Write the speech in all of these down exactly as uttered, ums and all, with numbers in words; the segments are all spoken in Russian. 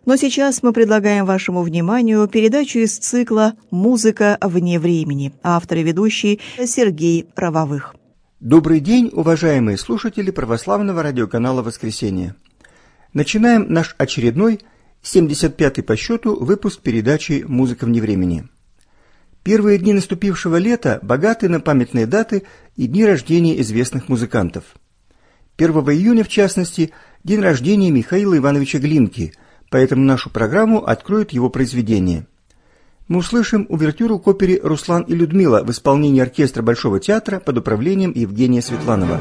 Но сейчас мы предлагаем вашему вниманию передачу из цикла «Музыка вне времени». Автор и ведущий Сергей Правовых. Добрый день, уважаемые слушатели православного радиоканала «Воскресенье». Начинаем наш очередной, семьдесят пятый по счету, выпуск передачи «Музыка вне времени». Первые дни наступившего лета богаты на памятные даты и дни рождения известных музыкантов. первого июня, в частности, день рождения Михаила Ивановича Глинки, поэтому нашу программу откроют его произведения. Мы услышим увертюру к опере «Руслан и Людмила» в исполнении оркестра Большого театра под управлением Евгения Светланова.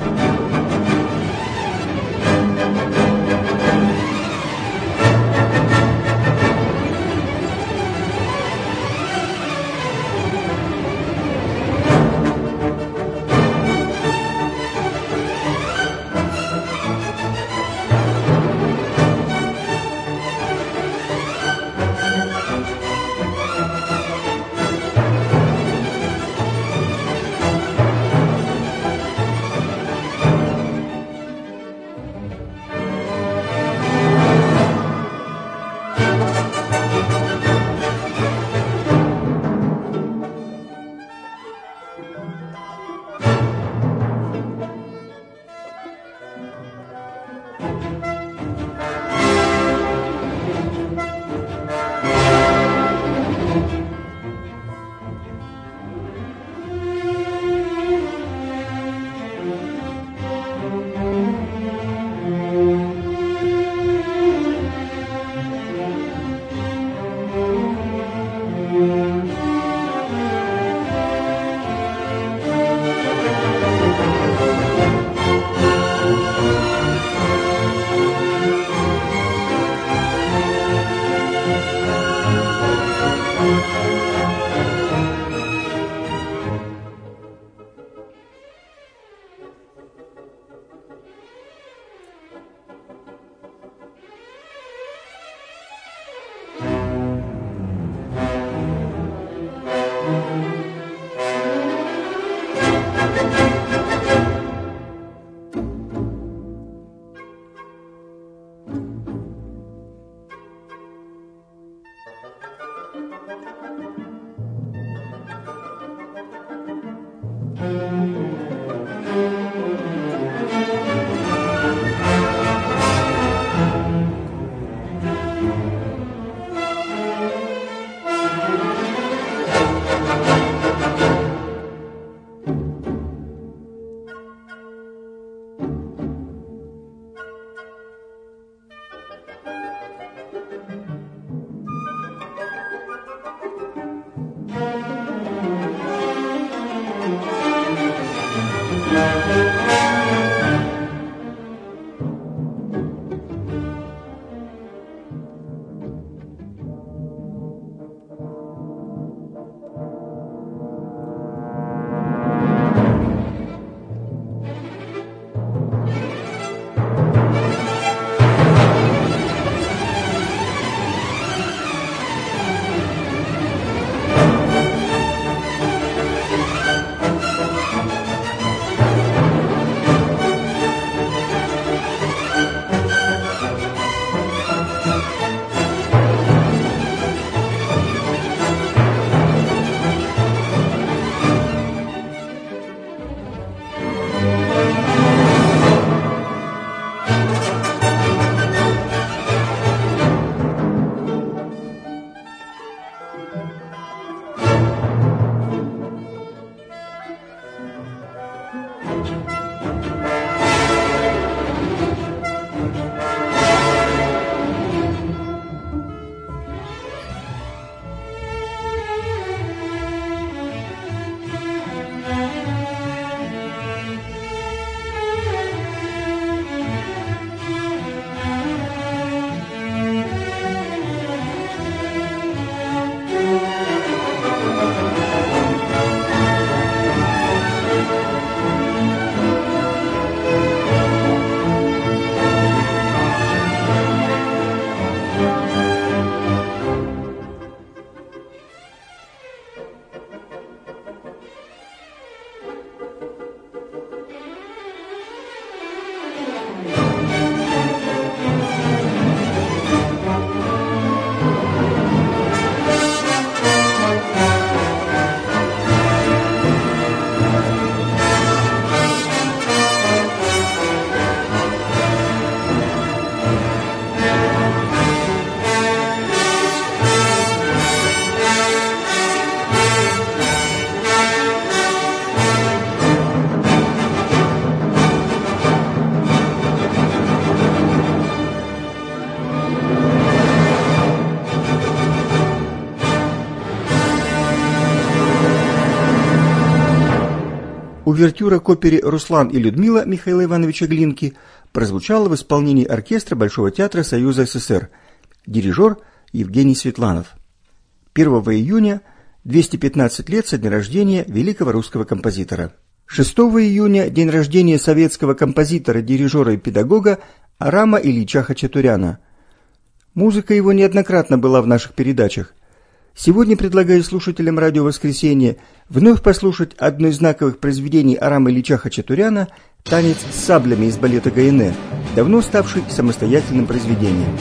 Увертюра к опере «Руслан и Людмила» Михаила Ивановича Глинки прозвучала в исполнении оркестра Большого театра Союза СССР, дирижер Евгений Светланов. первого июня двести пятнадцать лет со дня рождения великого русского композитора. шестого июня день рождения советского композитора, дирижера и педагога Арама Ильича Хачатуряна. Музыка его неоднократно была в наших передачах. Сегодня предлагаю слушателям радио «Воскресенье» вновь послушать одно из знаковых произведений Арама Ильича Хачатуряна «Танец с саблями» из балета Гайене, давно ставший самостоятельным произведением.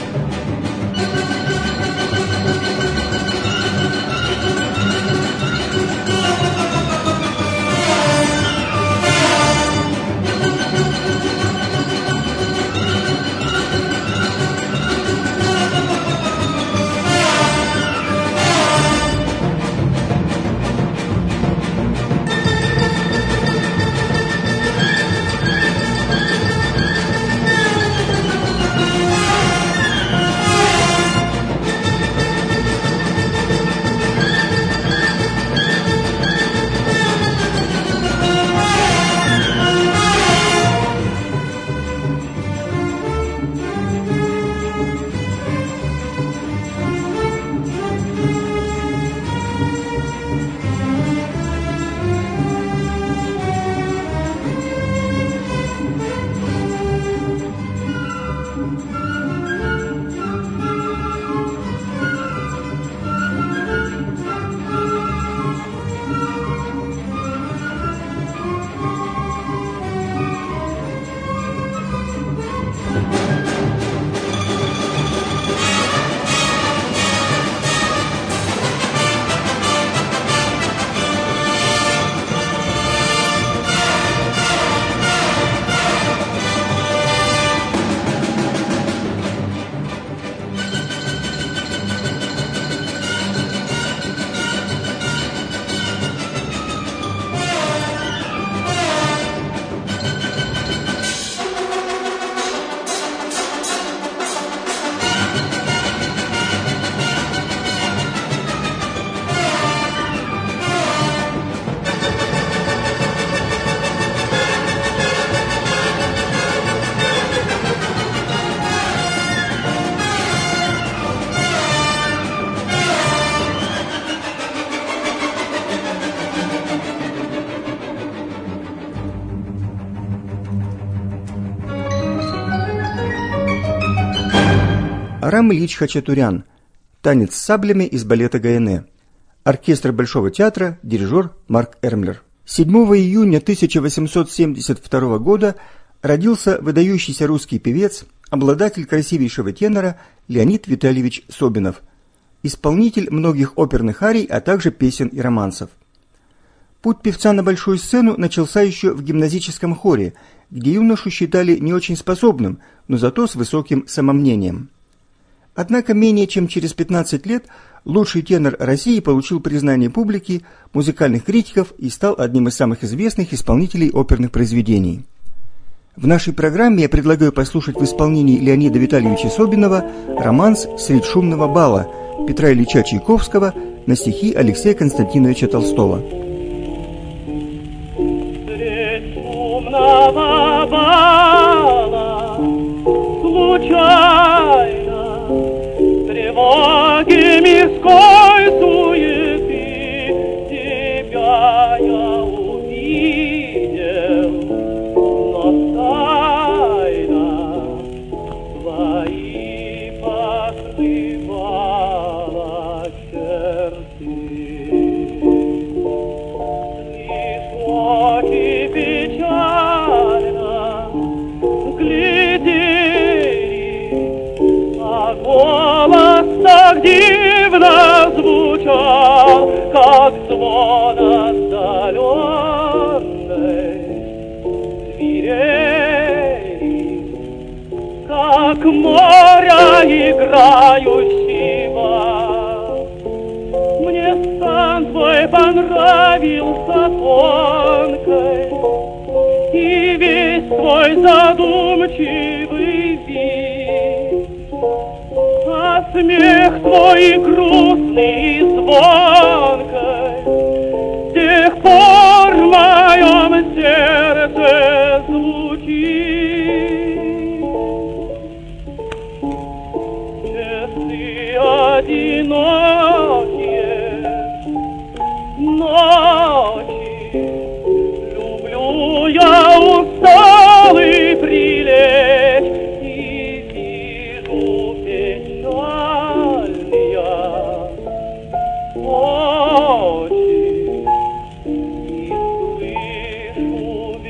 Арам Ильич Хачатурян. Танец с саблями из балета Гайене. Оркестр Большого театра, дирижер Марк Эрмлер. седьмого июня тысяча восемьсот семьдесят второго года родился выдающийся русский певец, обладатель красивейшего тенора Леонид Витальевич Собинов, исполнитель многих оперных арий, а также песен и романсов. Путь певца на большую сцену начался еще в гимназическом хоре, где юношу считали не очень способным, но зато с высоким самомнением. Однако менее чем через пятнадцать лет лучший тенор России получил признание публики, музыкальных критиков и стал одним из самых известных исполнителей оперных произведений. В нашей программе я предлагаю послушать в исполнении Леонида Витальевича Собинова романс «Средь шумного бала» Петра Ильича Чайковского на стихи Алексея Константиновича Толстого. Средь шумного бала случайно тревоги мирской суеты тебя я увидел, но тайна твои покрывала черты. Лишь очи печально глядели, а голос так дивно звучал, как звон отдаленной свирели, как моря играющего. Мне сан твой понравился тонкой, и весь твой задумчивый вид, а смех твой грустный и звонкой с тех пор в моем одинокие ночи. Люблю я усталый прилечь и вижу печальные очи и слышу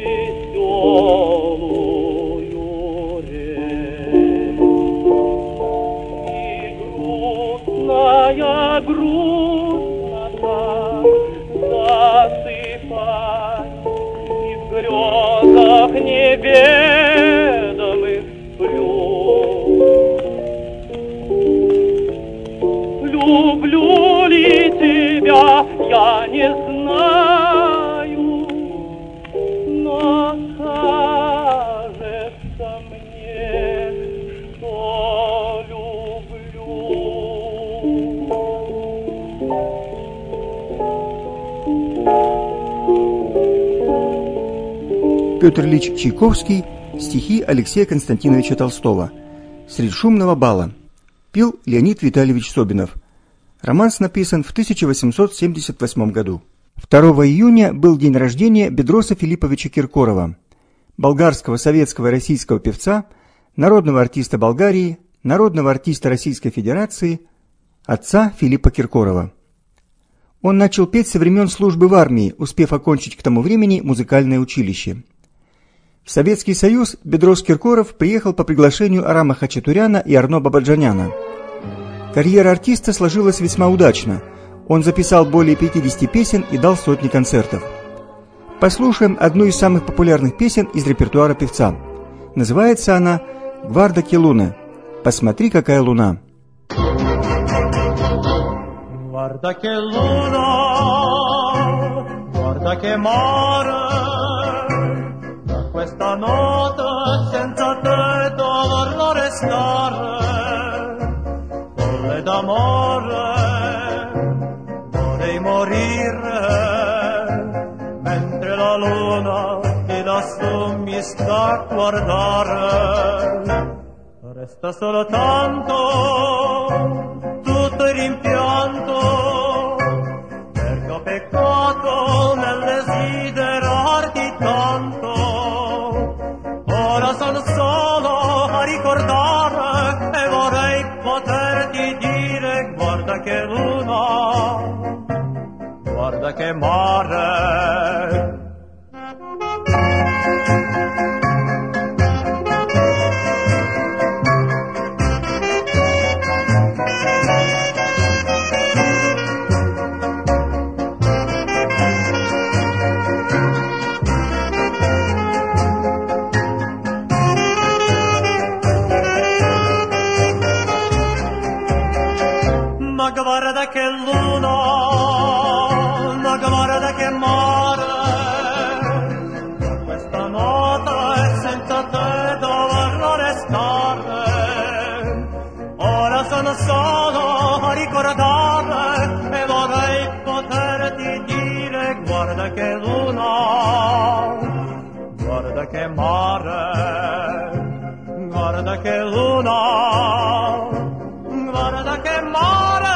веселую речь. Грустная грустнота засыпать, и в грезах неведомых сплю. Люблю ли тебя, я не знаю, но кажется мне, что люблю. Петр Ильич Чайковский. Стихи Алексея Константиновича Толстого. «Средь шумного бала». Пел Леонид Витальевич Собинов. Романс написан в тысяча восемьсот семьдесят восьмом году. второго июня был день рождения Бедроса Филипповича Киркорова, болгарского, советского и российского певца, народного артиста Болгарии, народного артиста Российской Федерации, отца Филиппа Киркорова. Он начал петь со времен службы в армии, успев окончить к тому времени музыкальное училище. В Советский Союз Бедрос Киркоров приехал по приглашению Арама Хачатуряна и Арно Бабаджаняна. Карьера артиста сложилась весьма удачно. Он записал более пятидесяти песен и дал сотни концертов. Послушаем одну из самых популярных песен из репертуара певца. Называется она «Гварда ке луна». «Посмотри, какая луна». Guarda che luna, guarda che mare, da questa notte senza te dovrò restare, folle d'amore, vorrei morire, mentre la luna di lassù mi sta a guardare, resta soltanto tutto il rimpianto, perché ho peccato nel desiderarti tanto. Ora sono solo a ricordare e vorrei poterti dire: guarda che luna, guarda che mare. Ma guarda che luna, ma guarda che mare, questa notte senza te dovrò restare. Ora sono solo a ricordare e vorrei poterti dire: guarda che luna, guarda che mare, guarda che luna, guarda che mare.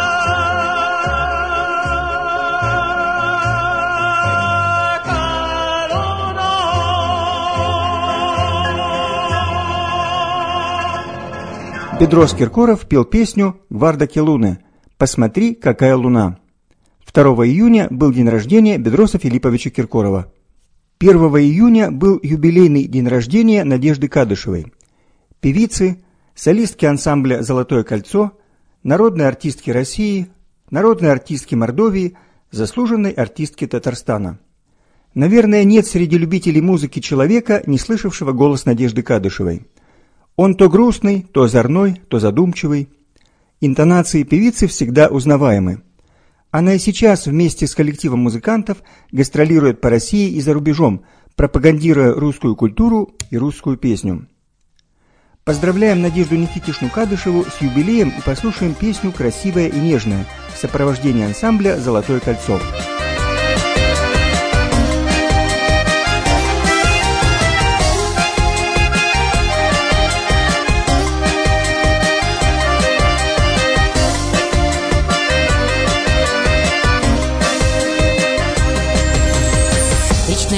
Бедрос Киркоров пел песню «Гварда ке луна» «Посмотри, какая луна». второго июня был день рождения Бедроса Филипповича Киркорова. первого июня был юбилейный день рождения Надежды Кадышевой, певицы, солистки ансамбля «Золотое кольцо», народной артистки России, народной артистки Мордовии, заслуженной артистки Татарстана. Наверное, нет среди любителей музыки человека, не слышавшего голос Надежды Кадышевой. Он то грустный, то озорной, то задумчивый. Интонации певицы всегда узнаваемы. Она и сейчас вместе с коллективом музыкантов гастролирует по России и за рубежом, пропагандируя русскую культуру и русскую песню. Поздравляем Надежду Никитишну Кадышеву с юбилеем и послушаем песню «Красивая и нежная» в сопровождении ансамбля «Золотое кольцо».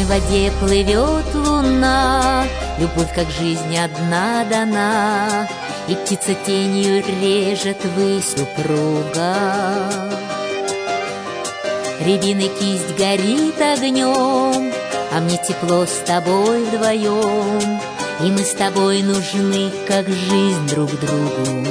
воде плывет луна, любовь как жизнь одна дана, и птица тенью режет высь упруга. Рябиной кисть горит огнем, а мне тепло с тобой вдвоем, и мы с тобой нужны, как жизнь друг другу.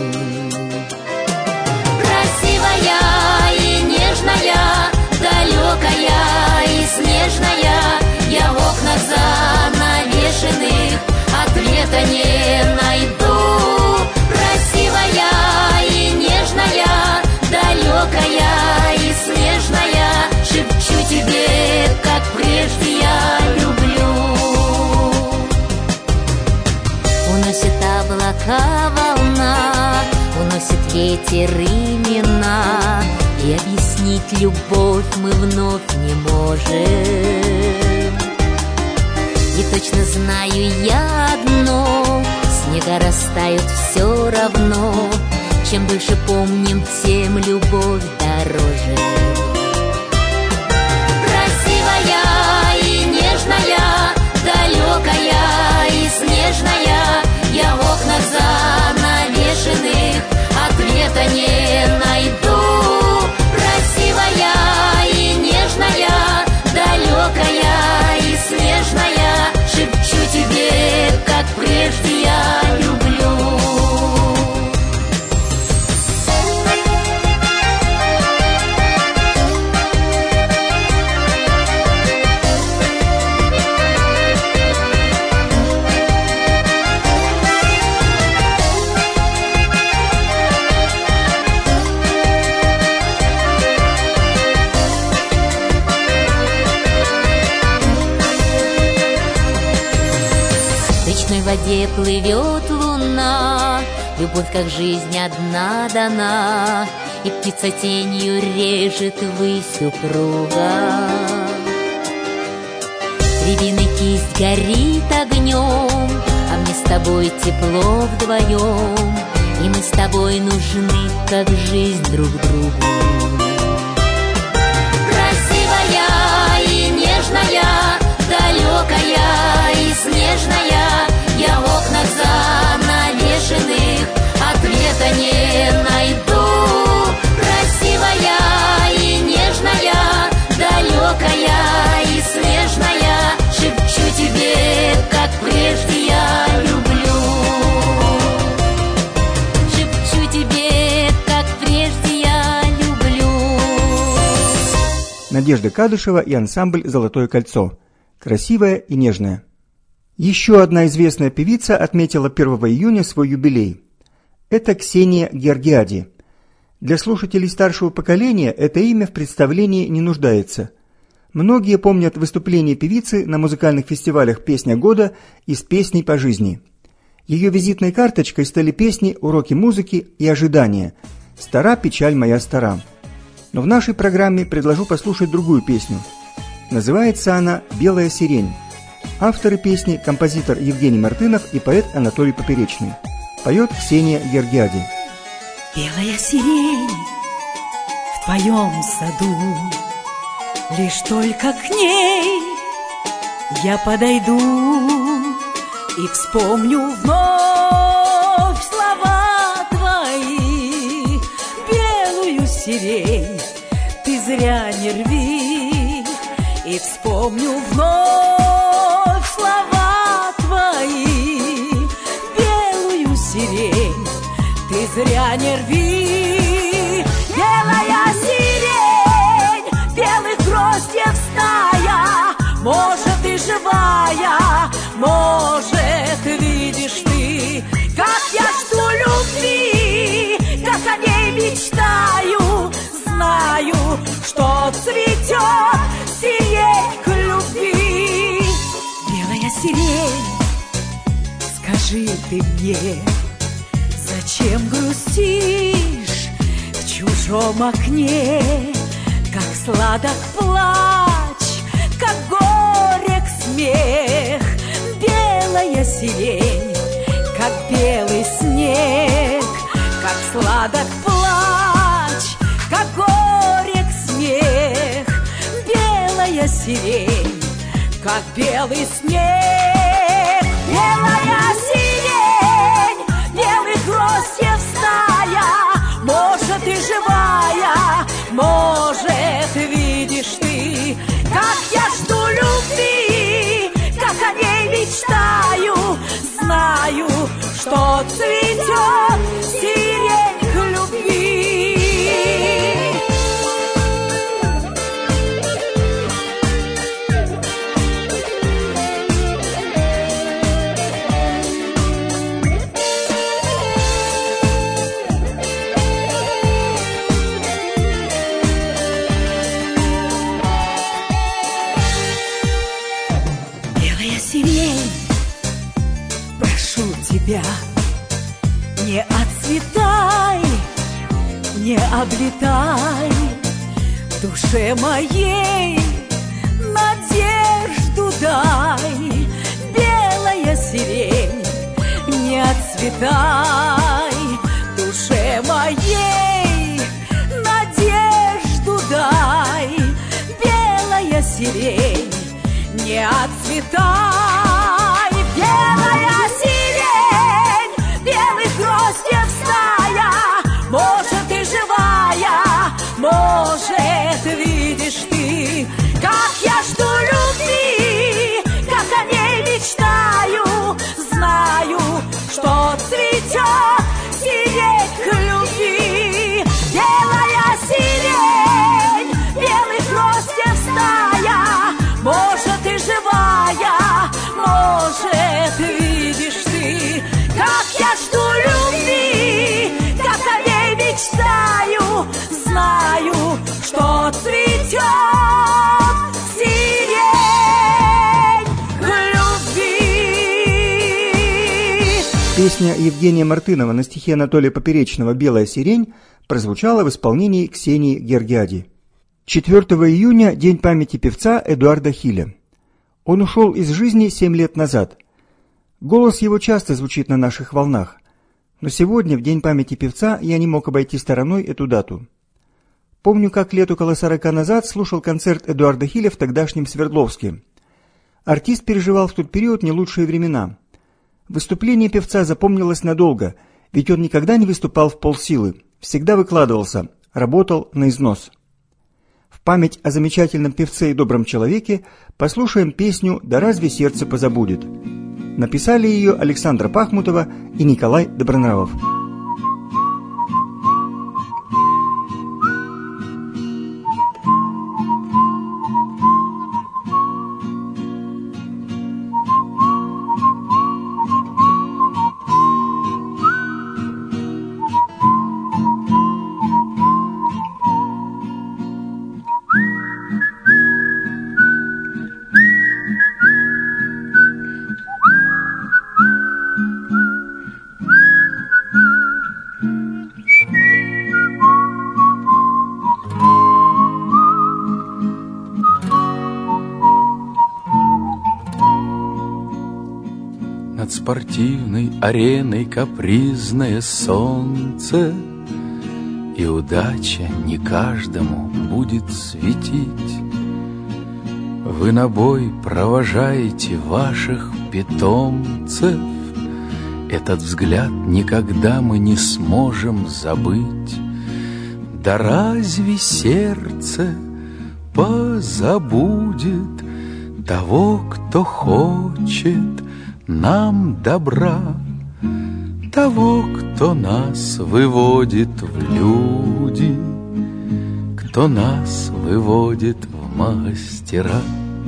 Красивая и нежная, далекая и снежная, я в окнах занавешенных ответа не найду. Красивая и нежная, далекая и снежная, шепчу тебе, как прежде я люблю. Уносит облака волна, уносит ветер имена, и объяснить любовь мы вновь не можем. И точно знаю я одно: снега растают все равно, чем дольше помним, тем любовь дороже. Красивая и нежная, далекая и снежная, я в окнах занавешенных ответа не найду. Красивая и нежная, далекая и снежная, шепчу тебе, как прежде я люблю. В воде плывет луна, любовь как жизнь одна дана, и птица тенью режет высь упруга. Рябиной кисть горит огнем, а мне с тобой тепло вдвоем, и мы с тобой нужны, как жизнь друг другу. Красивая и нежная, далекая и снежная, я в окнах занавешенных ответа не найду. Красивая и нежная, далекая и снежная, шепчу тебе, как прежде я люблю. Шепчу тебе, как прежде я люблю. Надежда Кадышева и ансамбль «Золотое кольцо». Красивая и нежная. Еще одна известная певица отметила первого июня свой юбилей. Это Ксения Георгиади. Для слушателей старшего поколения это имя в представлении не нуждается. Многие помнят выступления певицы на музыкальных фестивалях «Песня года» и «С песней по жизни». Ее визитной карточкой стали песни «Уроки музыки» и «Ожидания», «Стара печаль моя стара». Но в нашей программе предложу послушать другую песню. Называется она «Белая сирень». Авторы песни – композитор Евгений Мартынов и поэт Анатолий Поперечный. Поет Ксения Георгиади. Белая сирень в твоем саду, лишь только к ней я подойду и вспомню вновь слова твои. Белую сирень ты зря не рви, и вспомню вновь слова твои. Белую сирень ты зря не рви. Белая сирень, белых гроздьев стая, может и живая, может видишь ты, как я жду любви, как о ней мечтаю, знаю, что цветет сирень к любви. Белая сирень, скажи ты мне, зачем грустишь в чужом окне? Как сладок плач, как горек смех. Белая сирень, как белый снег, как сладок плач, как горек смех. Белая сирень, как белый снег. Белая сирень, белых гроздьев стая, может, и живая, может, видишь ты, как я жду любви, как о ней мечтаю, знаю, что цветет сирень к любви. Не отцветай, не облетай душе моей, надежду дай. Белая сирень, не отцветай душе моей, надежду дай. Белая сирень, не отцветай. Белая сирень, белых гроздьев стая, может, и живая, может, видишь ты, как я жду любви, как о ней мечтаю, знаю, что цветет сирень к любви. Белая сирень, белых гроздьев стая, может, и живая, может, видишь ты, как я жду любви, как о ней мечтаю, знаю, что цветет сирень к любви. Песня Евгения Мартынова на стихи Анатолия Поперечного «Белая сирень» прозвучала в исполнении Ксении Гергиади. четвёртого июня – день памяти певца Эдуарда Хиля. Он ушел из жизни семь лет назад. Голос его часто звучит на наших волнах, но сегодня, в день памяти певца, я не мог обойти стороной эту дату. Помню, как лет около сорока назад слушал концерт Эдуарда Хиля в тогдашнем Свердловске. Артист переживал в тот период не лучшие времена. Выступление певца запомнилось надолго, ведь он никогда не выступал в полсилы, всегда выкладывался, работал на износ. В память о замечательном певце и добром человеке послушаем песню «Да разве сердце позабудет». Написали ее Александра Пахмутова и Николай Добронравов. Над спортивной ареной капризное солнце, и удача не каждому будет светить. Вы на бой провожаете ваших питомцев, этот взгляд никогда мы не сможем забыть. Да разве сердце позабудет того, кто хочет нам добра, того, кто нас выводит в люди, кто нас выводит в мастера.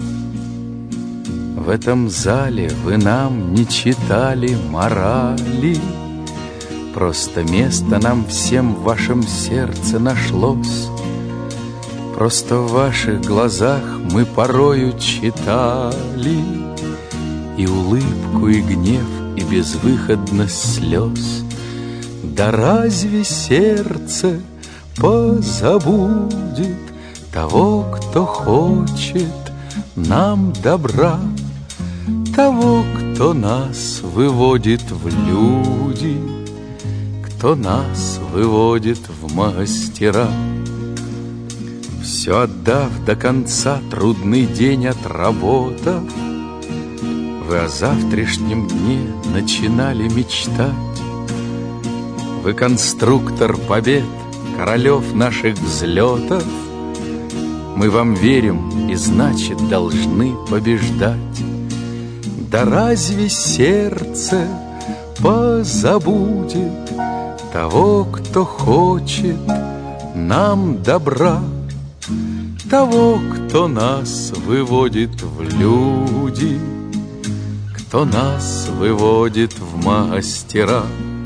В этом зале вы нам не читали морали, просто место нам всем в вашем сердце нашлось. Просто в ваших глазах мы порою читали и улыбку, и гнев, и безвыходность слез. Да разве сердце позабудет того, кто хочет нам добра, того, кто нас выводит в люди, кто нас выводит в мастера? Все отдав до конца, трудный день отработав, вы о завтрашнем дне начинали мечтать. Вы конструктор побед, королев наших взлетов. Мы вам верим и, значит, должны побеждать. Да разве сердце позабудет того, кто хочет нам добра, того, кто нас выводит в люди, кто нас выводит в мастера?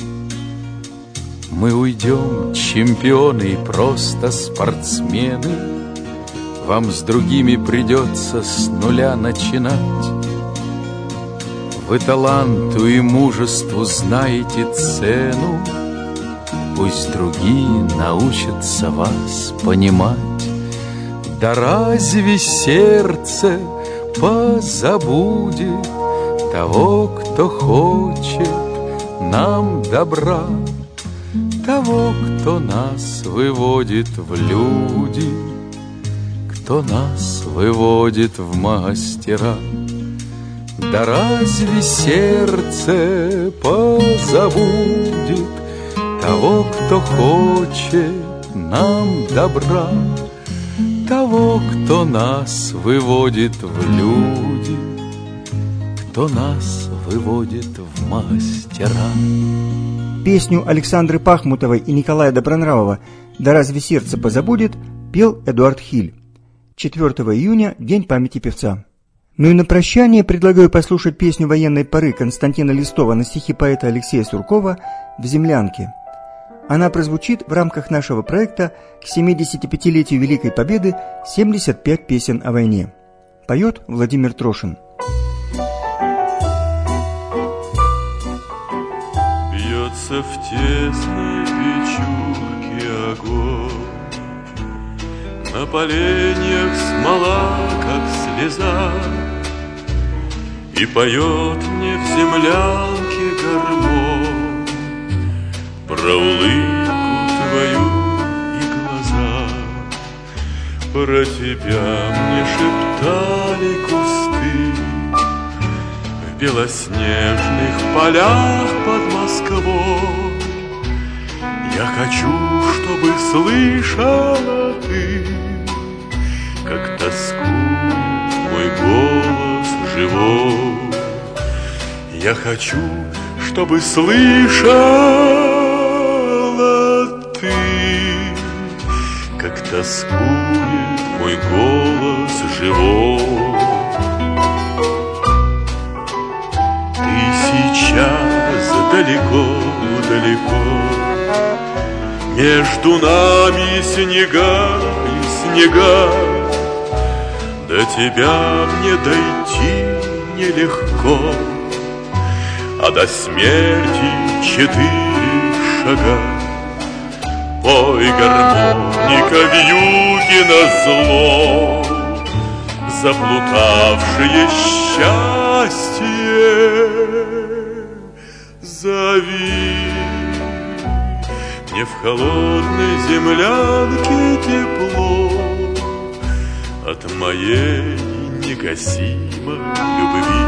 Мы уйдем, чемпионы и просто спортсмены. Вам с другими придется с нуля начинать. Вы таланту и мужеству знаете цену, пусть другие научатся вас понимать. Да разве сердце позабудет того, кто хочет нам добра, того, кто нас выводит в люди, кто нас выводит в мастера? Да разве сердце позабудет того, кто хочет нам добра, того, кто нас выводит в люди, кто нас выводит в мастера? Песню Александры Пахмутовой и Николая Добронравова «Да разве сердце позабудет» пел Эдуард Хиль. четвёртого июня – День памяти певца. Ну и на прощание предлагаю послушать песню военной поры Константина Листова на стихи поэта Алексея Суркова «В землянке». Она прозвучит в рамках нашего проекта к семидесятипятилетию Великой Победы «семьдесят пять песен о войне». Поет Владимир Трошин. Бьется в тесной печурке огонь, на поленьях смола, как слеза, и поет мне в землянке гармонь про улыбку твою и глаза. Про тебя мне шептали кусты в белоснежных полях под Москвой. Я хочу, чтобы слышала ты, как тоскует мой голос живой. Я хочу, чтобы слышала ты, как тоскует мой голос живой. Ты сейчас далеко-далеко, между нами снега и снега. До тебя мне дойти нелегко, а до смерти четыре шага. Пой, гармоника, вьюги назло, заплутавшее счастье. Зови, мне в холодной землянке тепло от моей негасимой любви.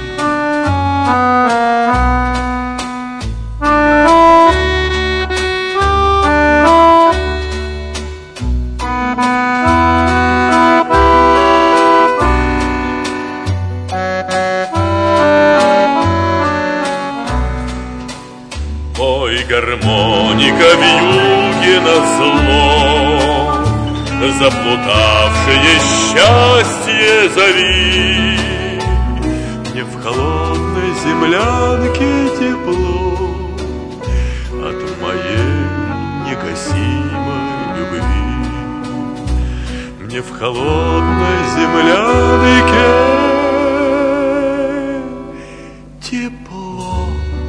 Ой, гармоника, вьюги назло, заплутавшее счастье зови. Мне в холодной землянке тепло от моей негасимой любви. Мне в холодной землянке тепло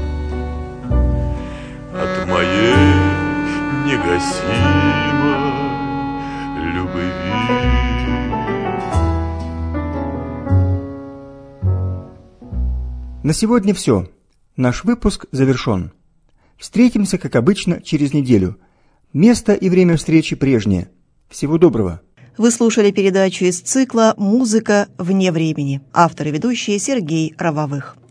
от моей негасимой любви. На сегодня все. Наш выпуск завершен. Встретимся, как обычно, через неделю. Место и время встречи прежнее. Всего доброго. Вы слушали передачу из цикла «Музыка вне времени». Автор и ведущий Сергей Равовых.